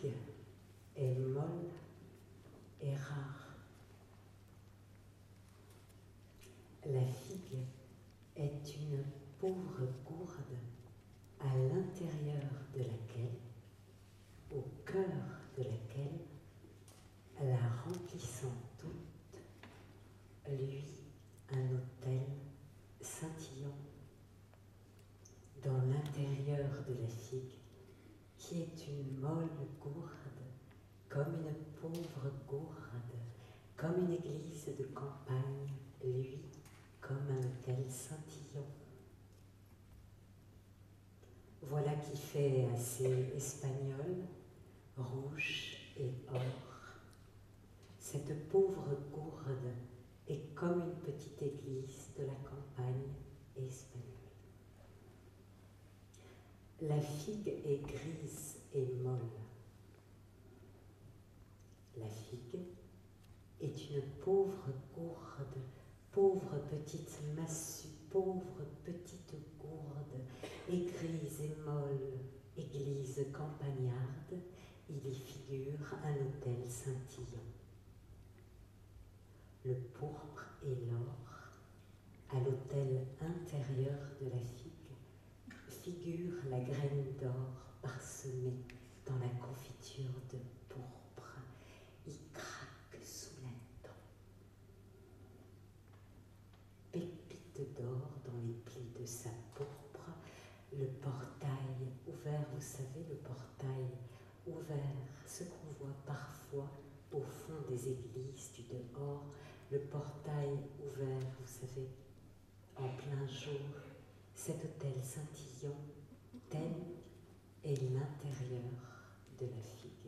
figue est molle et rare. La figue est une pauvre gourde à l'intérieur de laquelle, au cœur de laquelle, la remplissant toute, lui un autel scintillant. Dans l'intérieur de la figue, qui est une molle gourde, comme une pauvre gourde, comme une église de campagne, lui, comme un autel scintillant. Voilà qui fait assez espagnol, rouge et or. Cette pauvre gourde est comme une petite église de la campagne espagnole. La figue est grise et molle. La figue est une pauvre gourde, pauvre petite massue, pauvre petite gourde, et grise et molle, église campagnarde, il y figure un autel scintillant. Le pourpre et l'or, à l'autel intérieur de la figue, figure la graine d'or parsemée dans la confiture de pourpre. Il craque sous la dent. Pépites d'or dans les plis de sa pourpre, le portail ouvert, vous savez, le portail ouvert, ce qu'on voit parfois au fond des églises du dehors, le portail ouvert, vous savez, en plein jour, cet autel scintillant, tel est l'intérieur de la figue.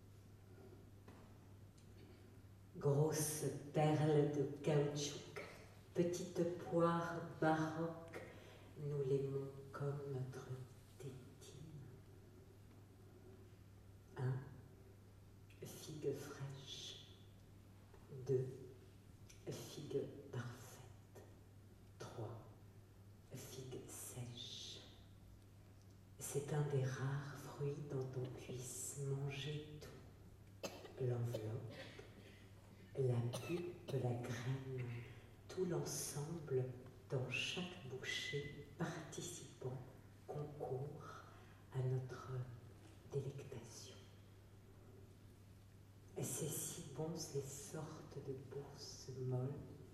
Grosse perle de caoutchouc, petite poire baroque, nous l'aimons comme notre tétine. 1. Figue fraîche. 2. Figue parfaite. 3. Figue sèche. C'est un des rares fruits dont on puisse manger tout. L'enveloppe, la pulpe, la graine, tout l'ensemble dans chaque bouchée participant, concourt à notre délectation. C'est si bon ces sortes de bourses molles,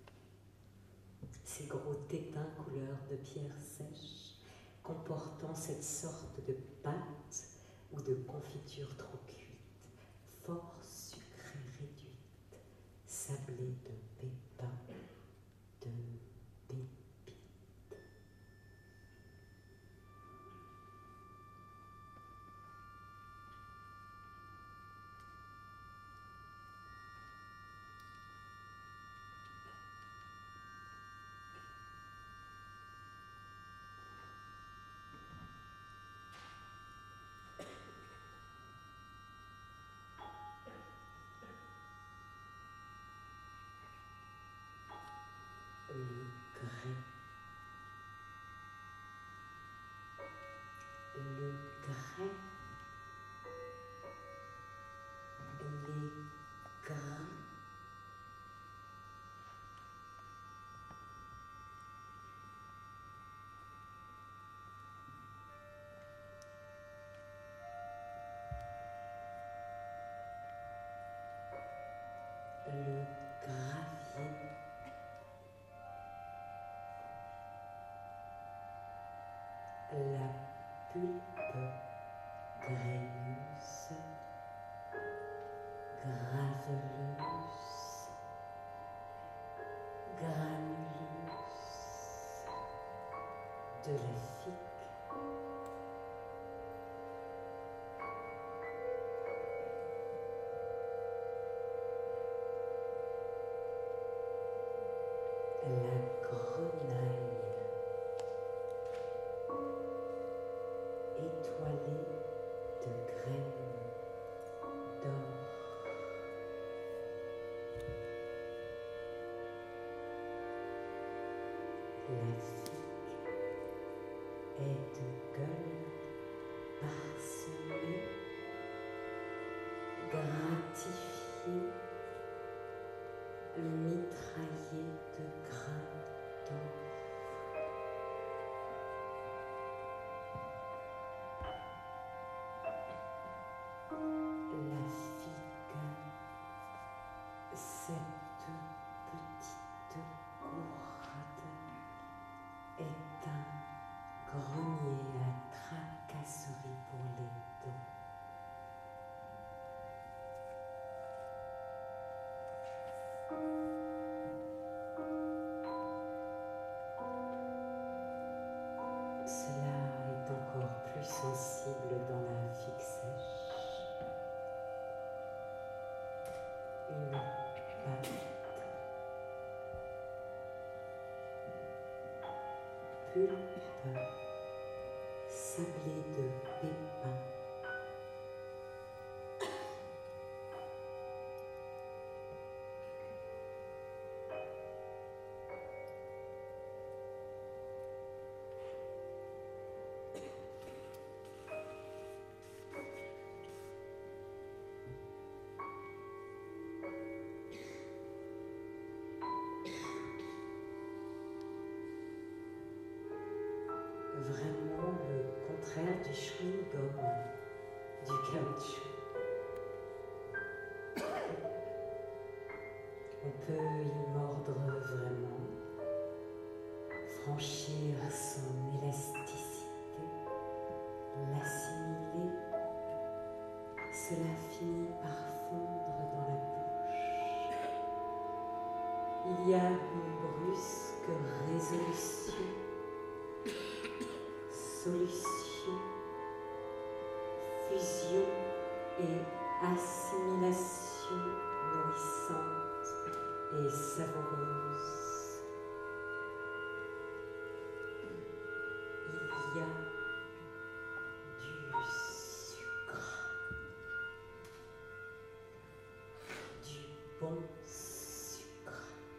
ces gros tétins couleur de pierre sèche, comportant cette sorte de pâte ou de confiture trop cuite, fort sucrée réduite, sablée de pépins, de pépites. Le grès. Le grès. Les grains. Le gravier. La pulpe graineuse, graveleuse, granuleuse de la figue. La grenaille, étoilée de graines d'or. La figue est de gueule parsemée Cette petite gourde est un grenier à tracasserie pour les dents. Cela est encore plus sensible dans la figue sèche. Une pâte pulpe sablée de pépins. Vraiment le contraire du chewing-gum, du caoutchouc. On peut y mordre vraiment, franchir son élasticité, l'assimiler. Cela finit par fondre dans la bouche. Il y a une brusque résolution, solution, fusion et assimilation nourrissante et savoureuse. Il y a du sucre, du bon sucre.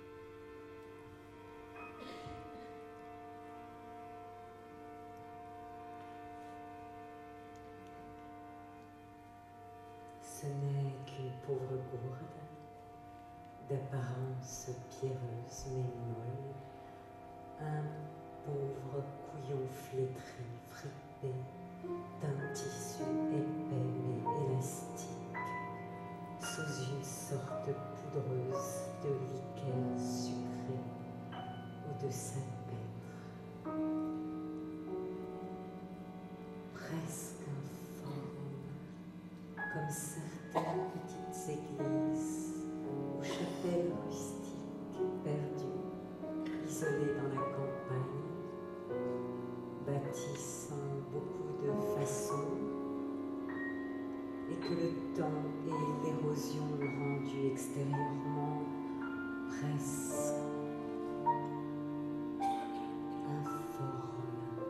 Ce n'est qu'une pauvre gourde, d'apparence pierreuse mais molle, un pauvre couillon flétri, fripé, d'un tissu épais mais élastique, sous une sorte poudreuse de liqueur sucrée ou de salpêtre, presque informe, comme certaines petites églises ou chapelles rustiques perdues, isolées dans la campagne, bâtissant beaucoup de façons, et que le temps et l'érosion ont rendu extérieurement presque informes.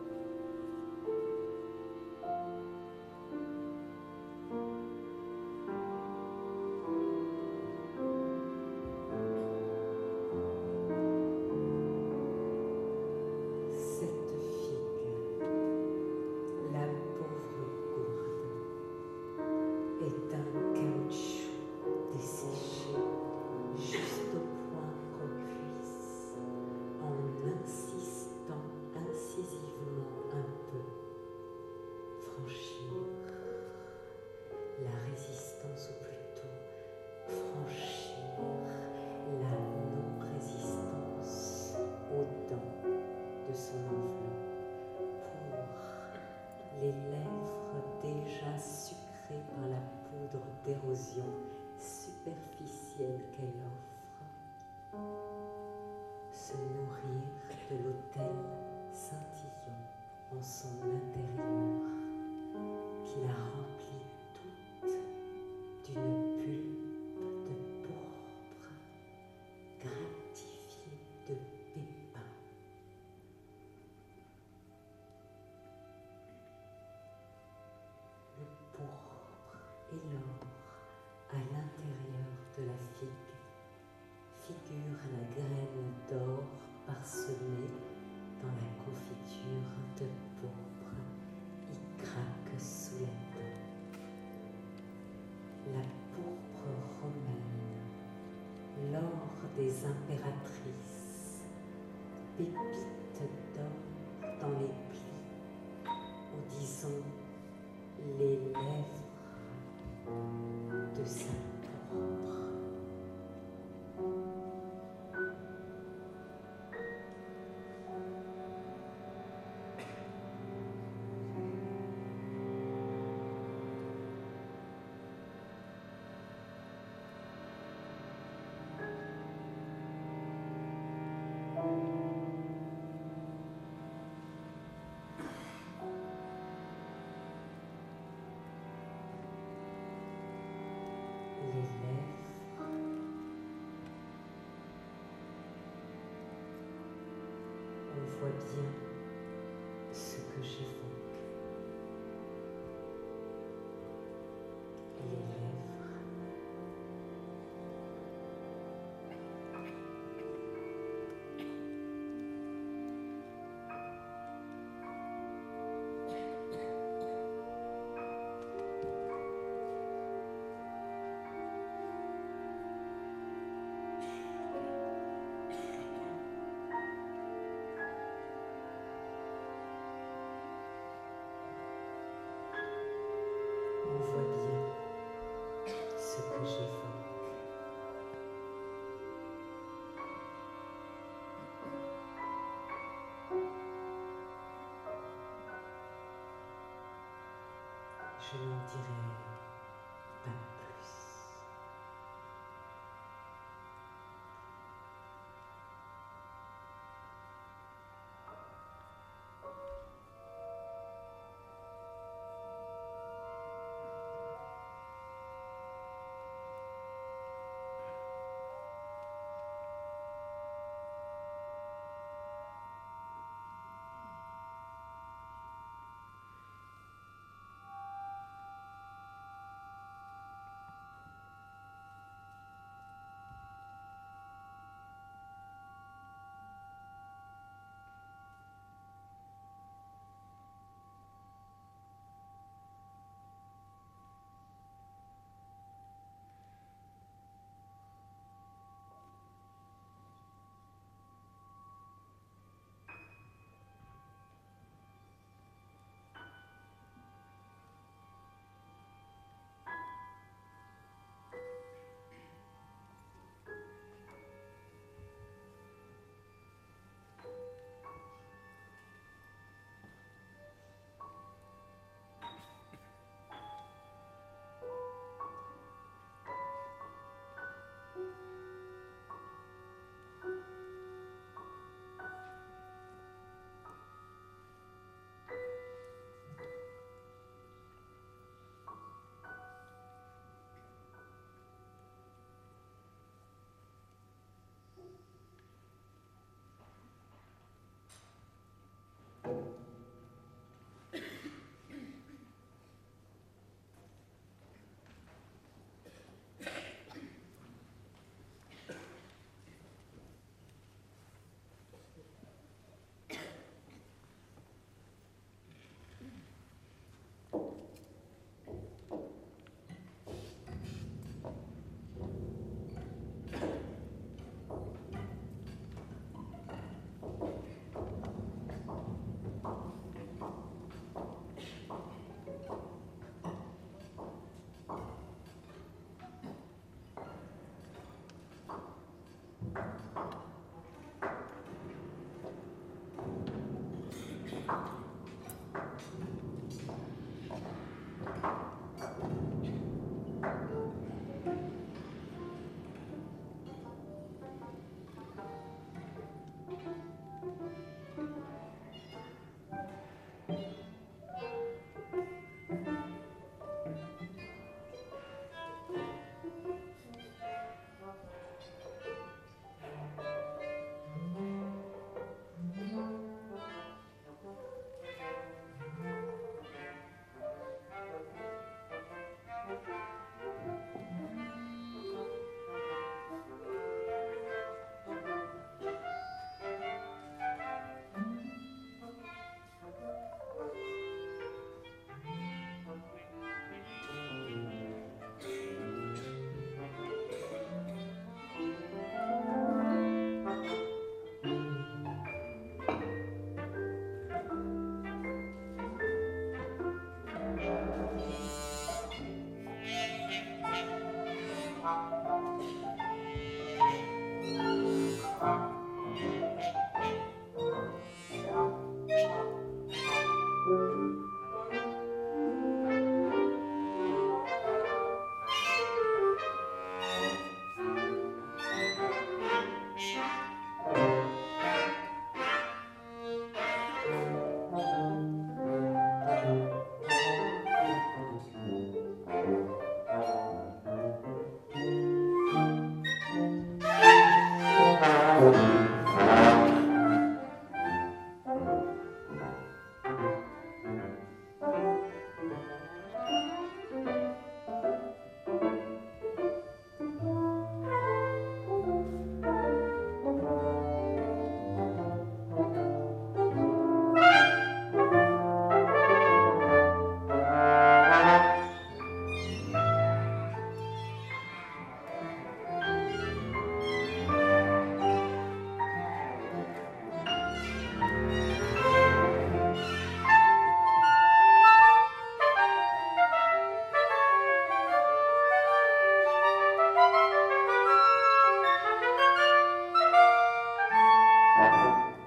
Cette figue, la pauvre gourde, est un caoutchouc desséché juste au point qu'on puisse, en insistant incisivement un peu, franchir la résistance, ou plutôt franchir la non-résistance aux dents de son enveloppe pour les lèvres déjà sucrées par la poudre d'érosion superficielle qu'elle offre, se nourrir de l'autel scintillant en son intérieur qui la remplit toute d'une pulpe de pourpre gratifiée de pépins. Le pourpre et l'or à l'intérieur de la figue figure la graine d'or parsemée dans la confiture de pourpre y craque sous la dent. La pourpre romaine, l'or des impératrices, pépites d'or dans les plis, ou disons les lèvres de sa pourpre. voit bien ce que j'évoque. Les lèvres. On voit bien ce que j'évoque. Je n'en dirai pas plus.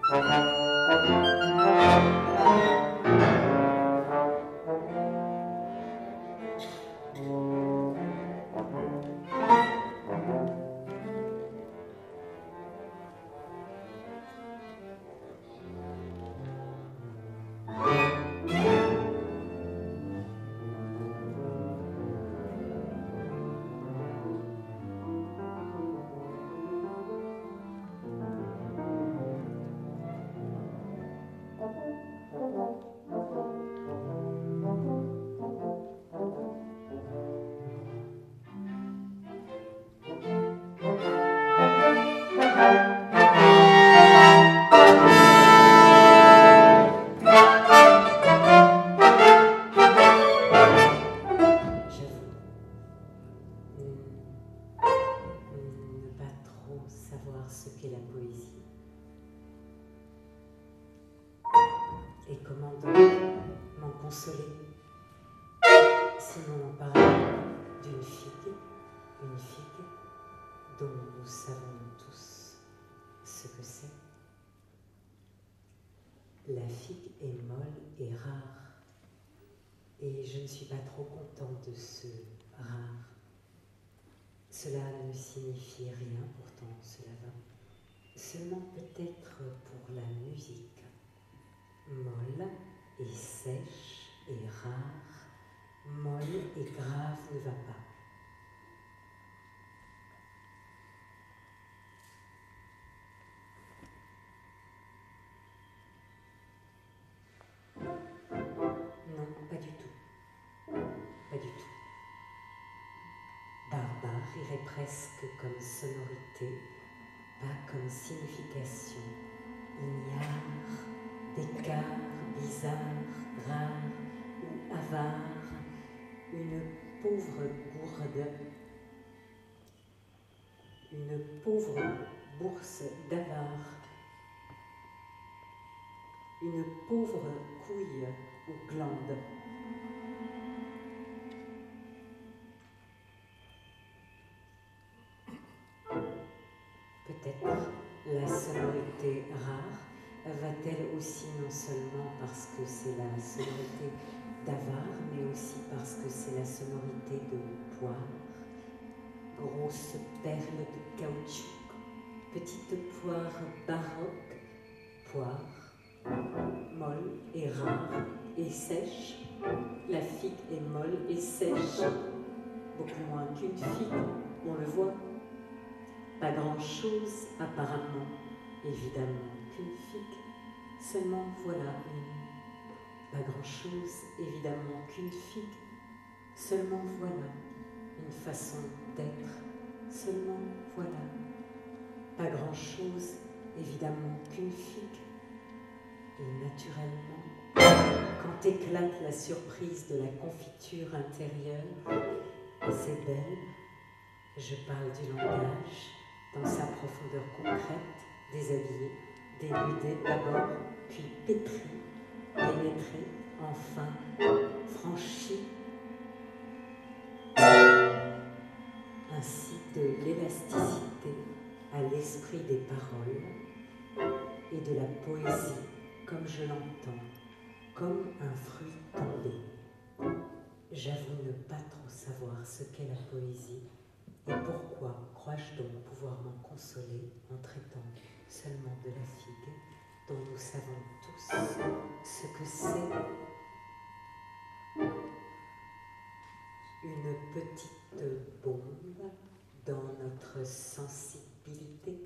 Ce qu'est la poésie. Et comment donc m'en consoler, sinon en parler d'une figue, une figue dont nous savons tous ce que c'est. La figue est molle et rare, et je ne suis pas trop content de ce rare. Cela ne signifie rien, pourtant cela va. Seulement peut-être pour la musique, molle et sèche et rare, molle et grave ne va pas. Non, pas du tout. Pas du tout. Barbare irait presque comme sonorité, pas comme signification, ignare, d'écart, bizarre, rare ou avare, une pauvre gourde, une pauvre bourse d'avare, une pauvre couille ou glande. Peut-être la sonorité rare va-t-elle aussi non seulement parce que c'est la sonorité d'avare, mais aussi parce que c'est la sonorité de poire, grosse perle de caoutchouc, petite poire baroque, poire, molle et rare et sèche. La figue est molle et sèche, beaucoup moins qu'une figue, on le voit. Pas grand-chose apparemment, évidemment, qu'une figue. Seulement voilà une. Pas grand-chose, évidemment, qu'une figue. Seulement voilà une façon d'être. Seulement voilà. Pas grand-chose, évidemment, qu'une figue. Et naturellement, quand éclate la surprise de la confiture intérieure, c'est belle, je parle du langage, dans sa profondeur concrète, déshabillé, dénudé d'abord, puis pétri, pénétré, enfin franchi, ainsi de l'élasticité à l'esprit des paroles et de la poésie comme je l'entends, comme un fruit tombé. J'avoue ne pas trop savoir ce qu'est la poésie. Et pourquoi crois-je donc pouvoir m'en consoler en traitant seulement de la figue, dont nous savons tous ce que c'est? Une petite bombe dans notre sensibilité.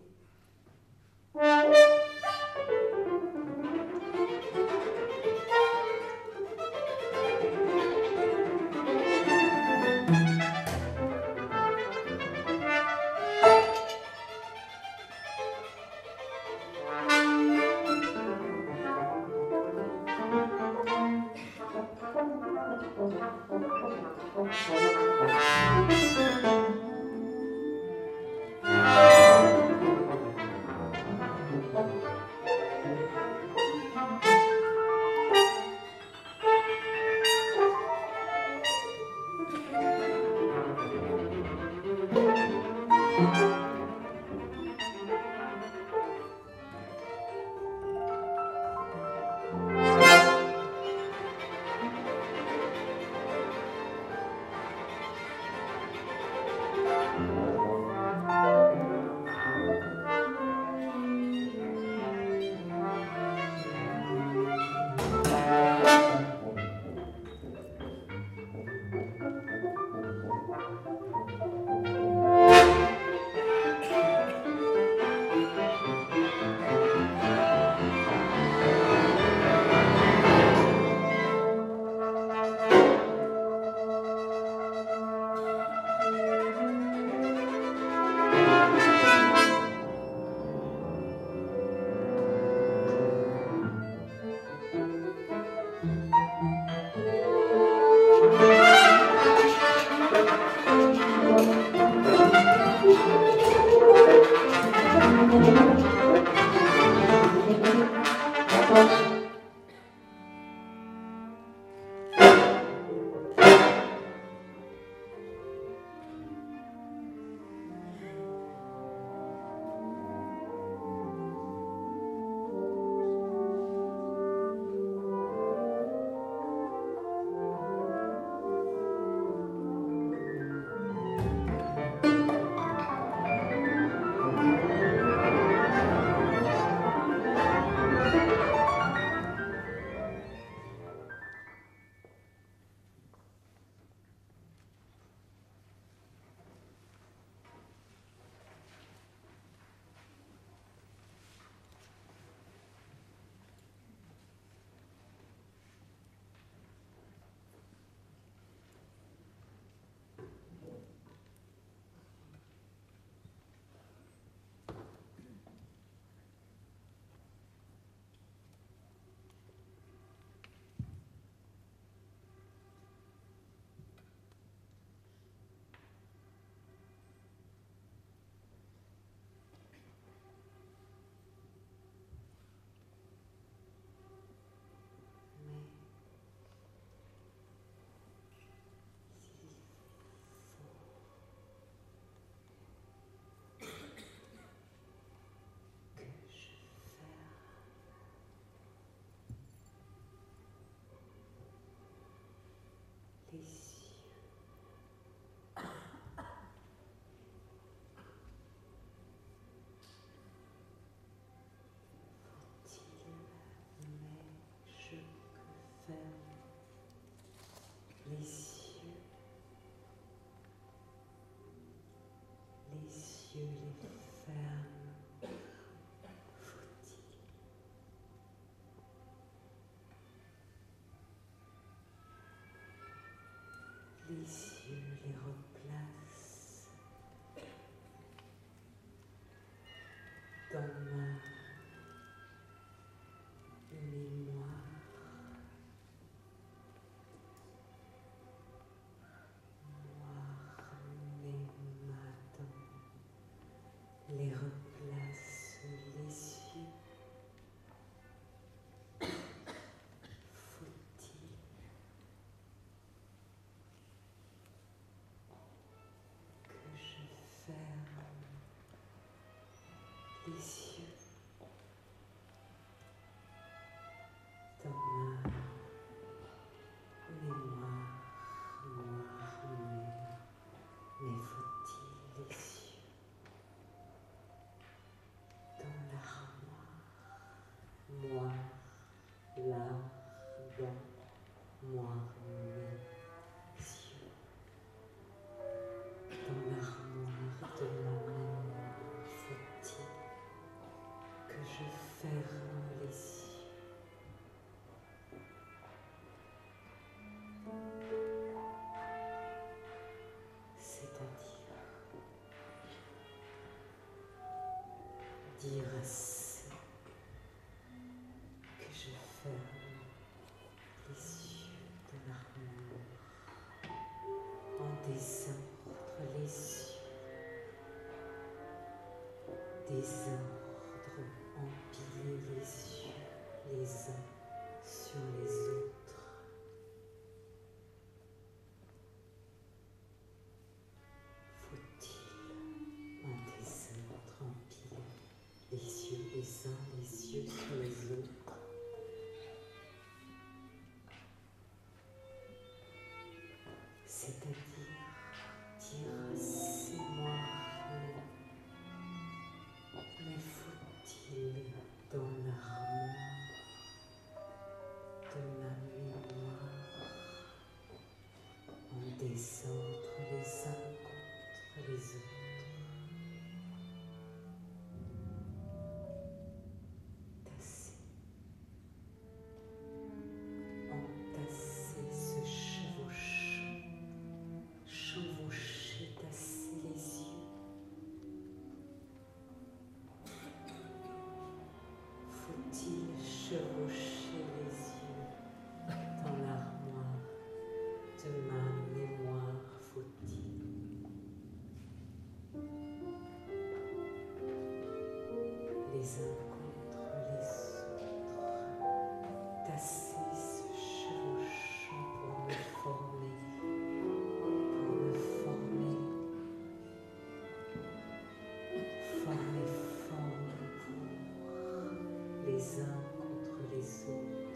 yeux les ferme. Faut-il les yeux les replace dans ma mémoire. Les replace les yeux. Faut-il que je ferme les yeux dans ma mémoire noire, mais faut-il les yeux dans l'armoire moire, l'ardent, moire, mes yeux dans l'armoire de ma mémoire, faut-il que je ferme les yeux? C'est-à-dire dire à ceux que je ferme les yeux de l'armoire, en désordre les yeux, désordre, empiler les yeux les uns sur les autres. Faut-il en désordre empiler les yeux les uns les yeux sur les autres? C'est-à-dire dire c'est moi, mais faut-il dans l'armoire de ma mémoire en désordre les uns contre les autres? Entasser ce chevauchant, chevaucher, tasser les yeux. Faut-il chevaucher les yeux dans l'armoire de ma mémoire? Faut-il les uns contre les autres tasser ce chevauchant pour me former pour les uns contre les autres,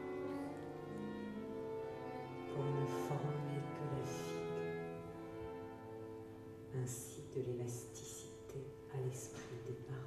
pour ne former que la figue, ainsi de l'élasticité à l'esprit des paroles.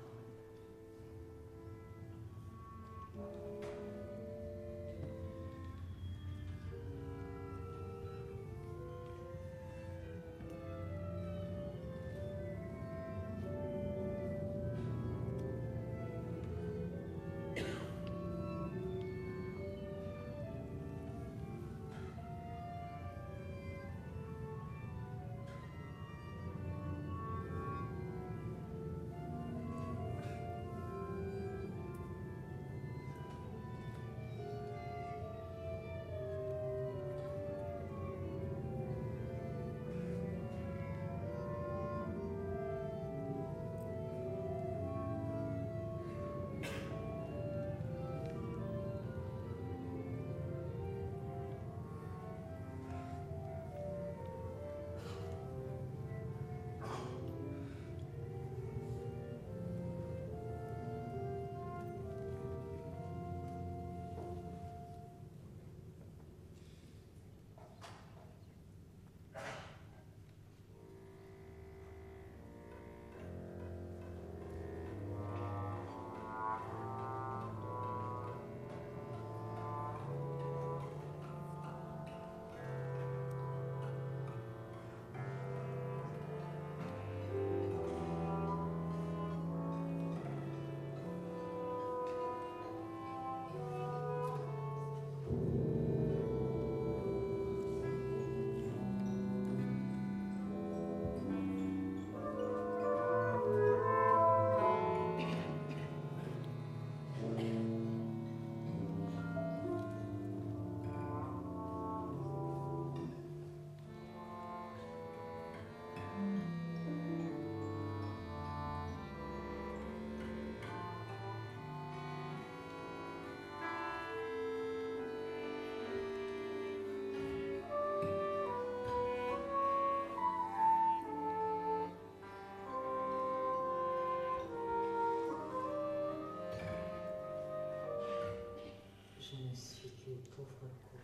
pauvre cour.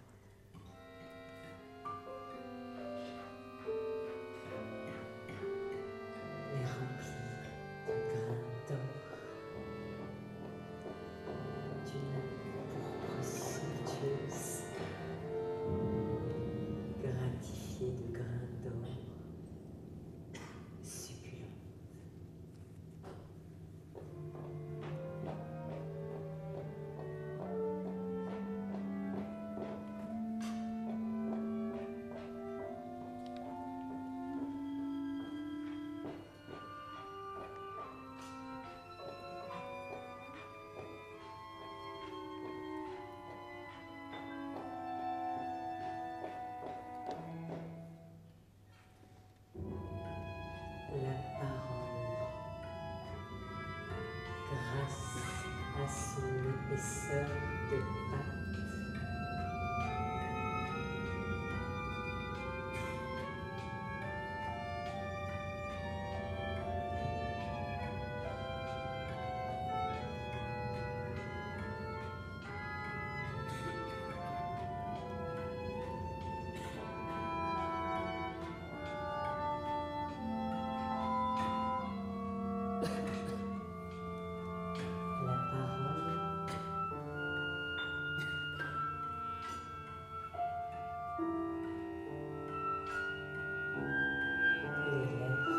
Mais remplie de grains d'or, d'une pourpre somptueuse, gratifiée de grains d'or, succulents. La parole, grâce à son épaisseur de pâte, la parole, les lèvres,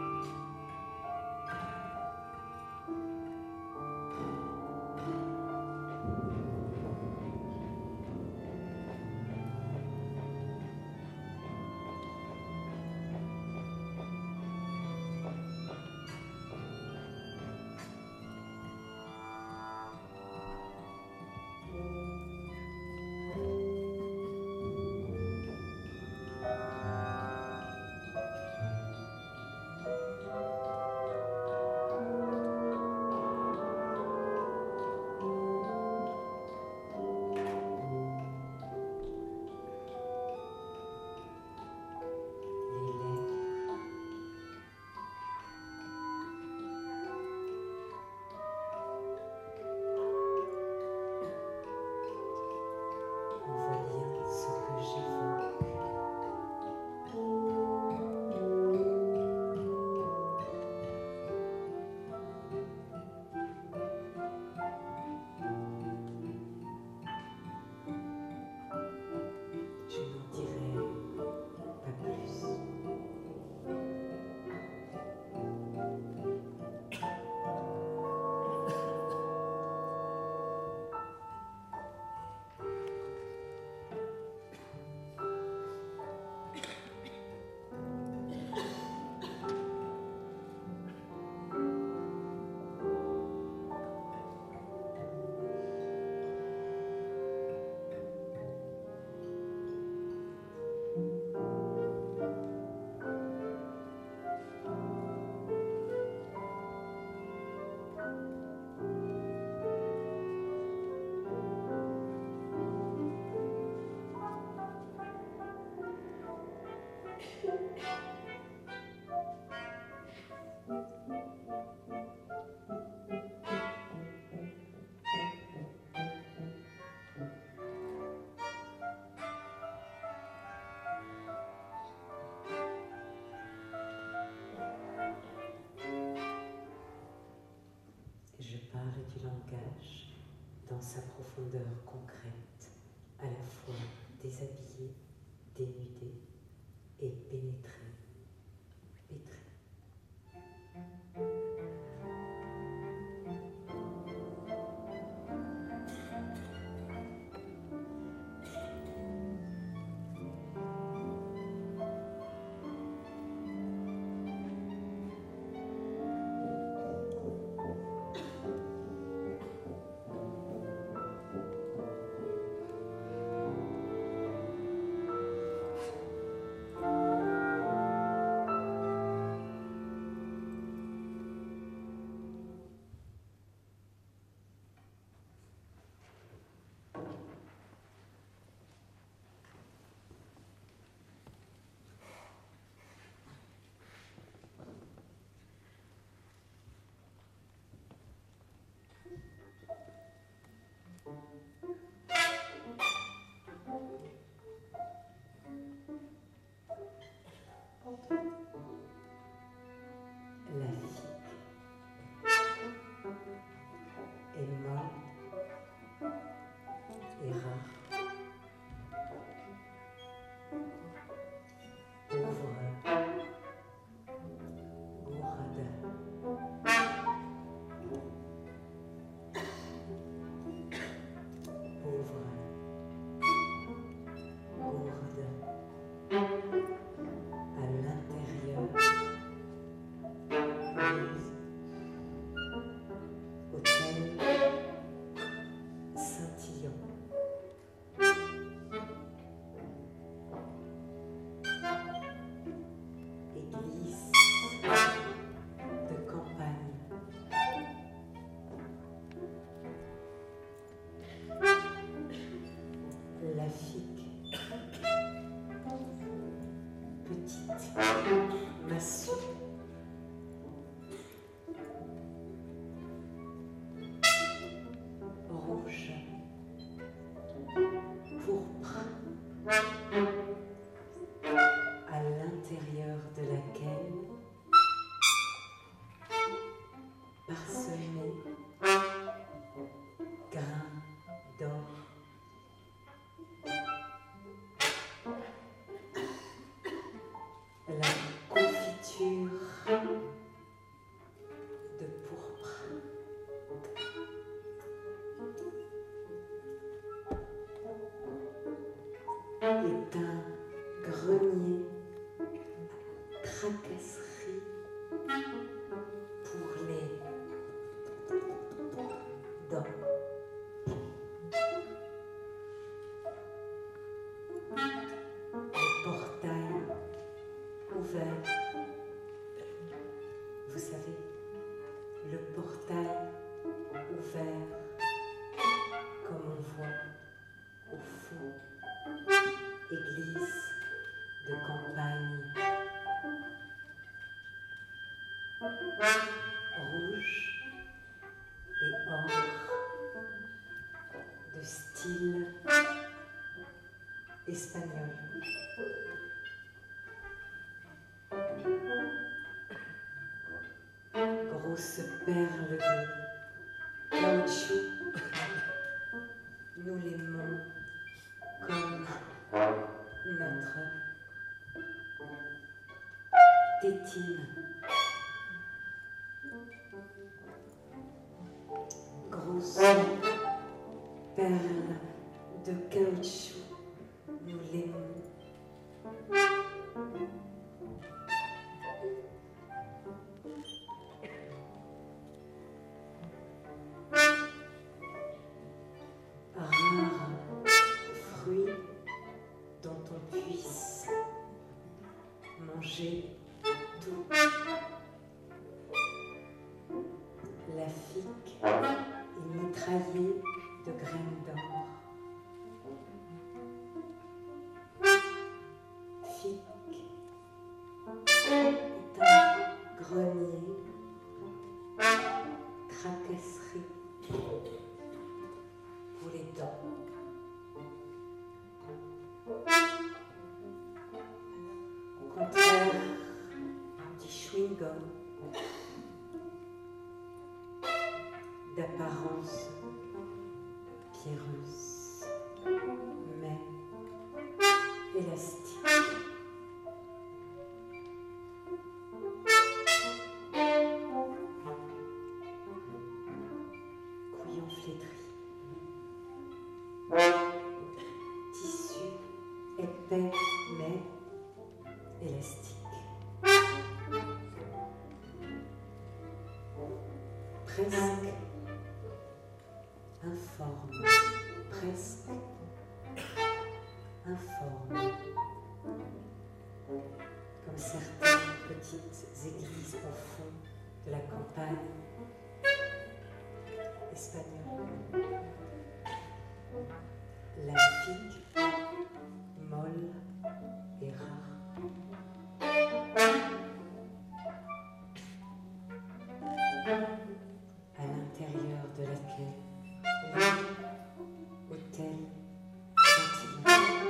les lèvres, on voit bien ce que j'évoque. Je n'en dirai pas plus. Je parle du langage dans sa profondeur concrète, à la fois déshabillé, dénudé et pénétré, pétré. La figue est molle et rare. Pauvre gourde. Pauvre gourde. À l'intérieur, autel scintillant. Église de campagne. La figue, petite massue. Rouge, pourpre, à l'intérieur de laquelle, parsemé, grains d'or. La confiture de pourpre. Est un grenier à tracasserie pour les dents. Le portail ouvert, vous savez, le portail ouvert comme on voit au fond, église de campagne, rouge et or, de style espagnol. Grosse perle de caoutchouc, nous l'aimons comme notre tétine. Grosse perle de caoutchouc, nous l'aimons. Rare fruit dont on puisse manger tout. La figue est mitraillée de graines d'or. Figue est un grenier, tracasserie pour les dents. Au contraire du chewing-gum, d'apparence pierreuse, mais élastique. Couillon flétri. Tissu épais mais élastique. Presque informe, presque informe, comme certaines petites églises au fond de la campagne espagnole. La figue, molle et rare. À l'intérieur de laquelle lit, autel, scintillant.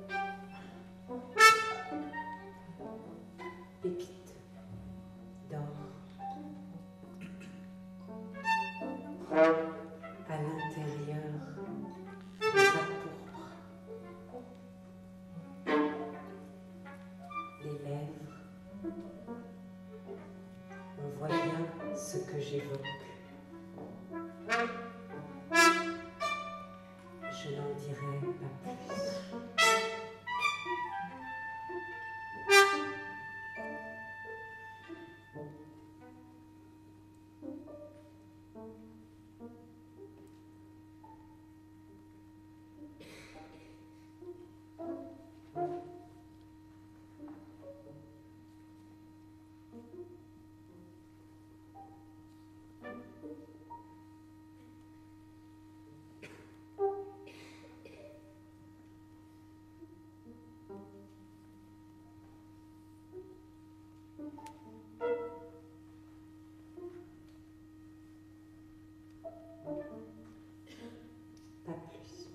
Pépite d'or. ce que j'évoque. Je n'en dirai pas plus. Pas plus.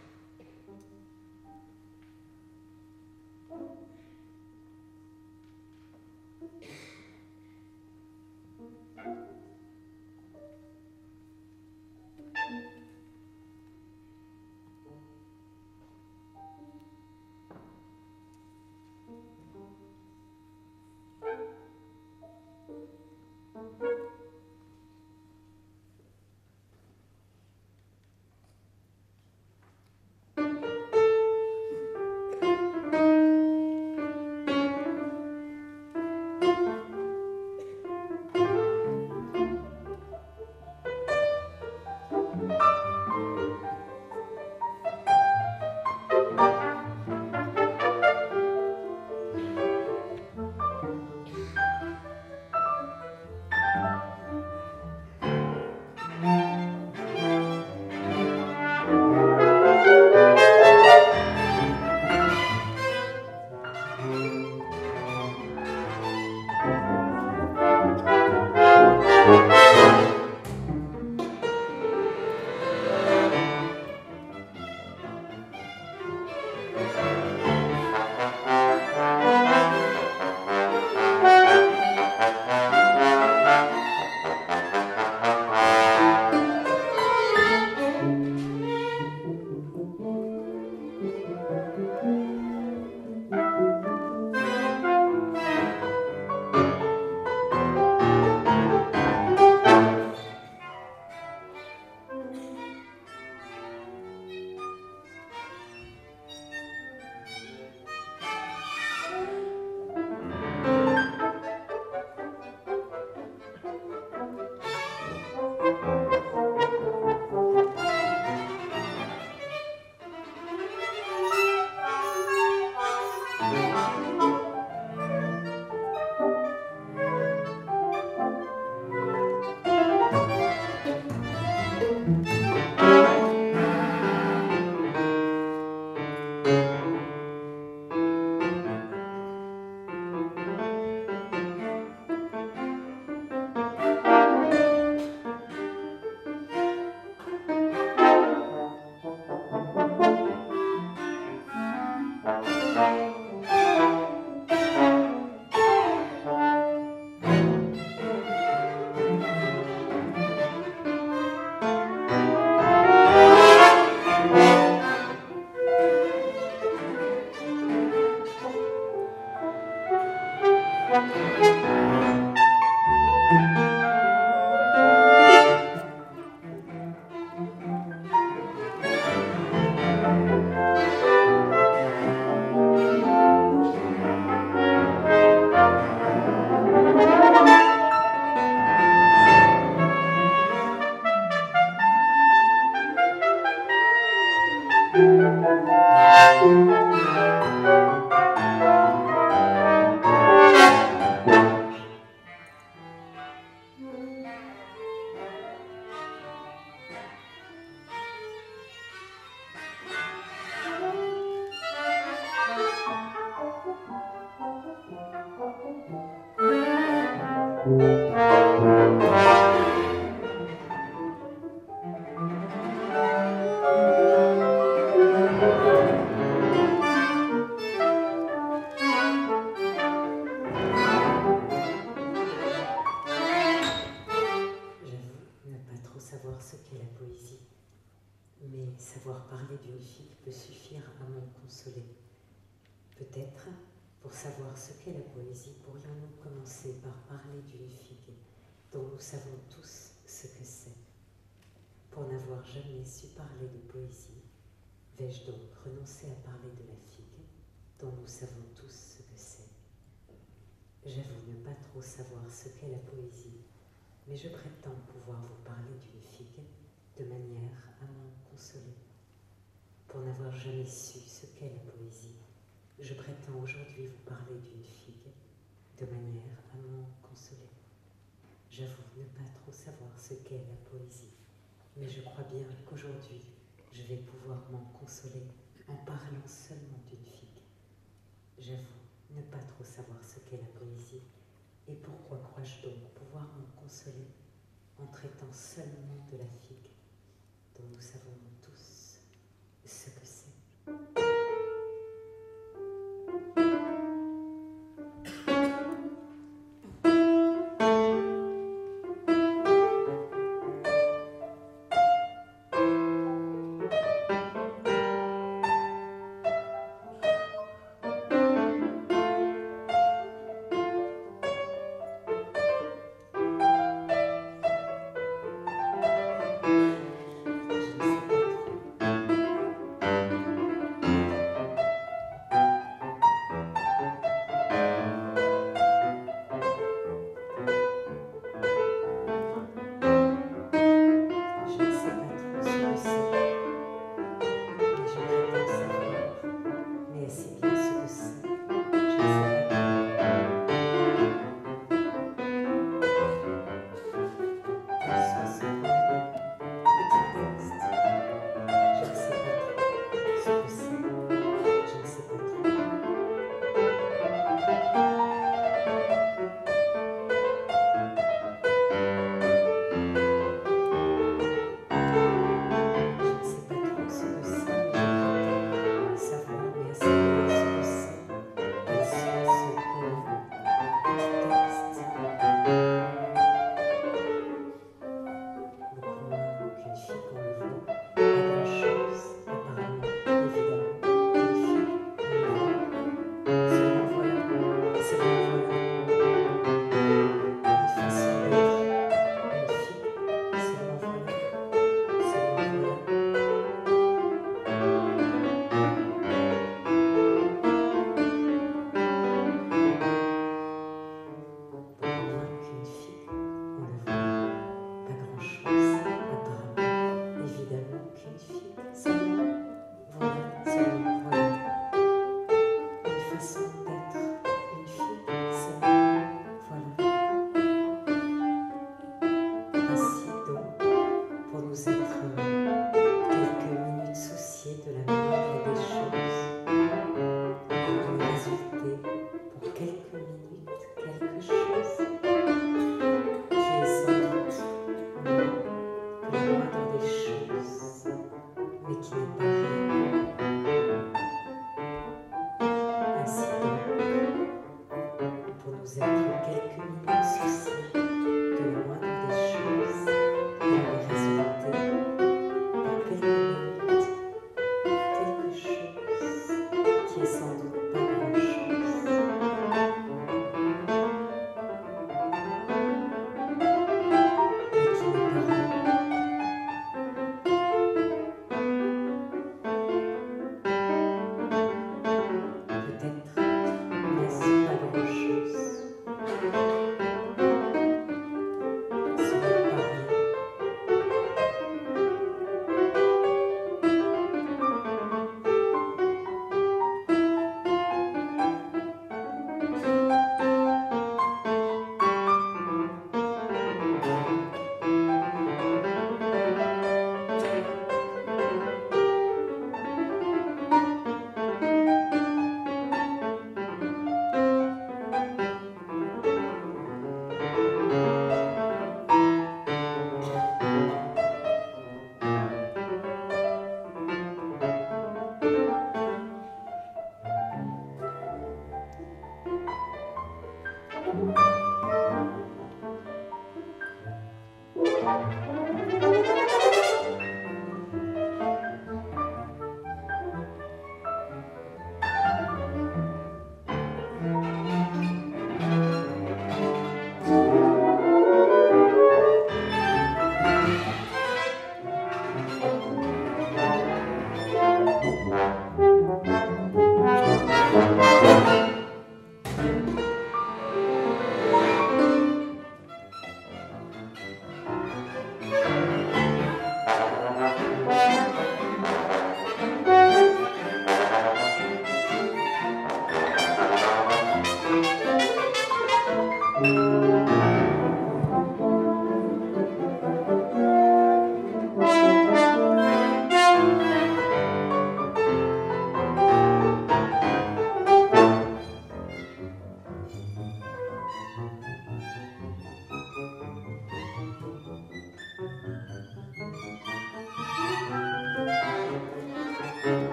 Savoir ce qu'est la poésie, mais savoir parler d'une fille peut suffire à me consoler. Peut-être, pour savoir ce qu'est la poésie, pourrions-nous commencer par parler d'une fille, dont nous savons tous ce que c'est. Pour n'avoir jamais su parler de poésie, vais-je donc renoncer à parler de la figue, dont nous savons tous ce que c'est? J'avoue ne pas trop savoir ce qu'est la poésie, mais je prétends pouvoir vous parler d'une figue de manière à m'en consoler. Pour n'avoir jamais su ce qu'est la poésie, je prétends aujourd'hui vous parler d'une figue de manière à m'en consoler. J'avoue ne pas trop savoir ce qu'est la poésie, mais je crois bien qu'aujourd'hui, je vais pouvoir m'en consoler en parlant seulement d'une figue. J'avoue ne pas trop savoir ce qu'est la poésie, et pourquoi crois-je donc pouvoir m'en consoler en traitant seulement de la figue, dont nous savons tous ce que c'est.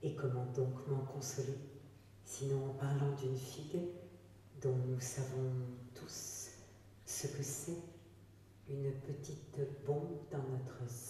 Et comment donc m'en consoler, sinon en parlant d'une figue dont nous savons tous ce que c'est, une petite bombe dans notre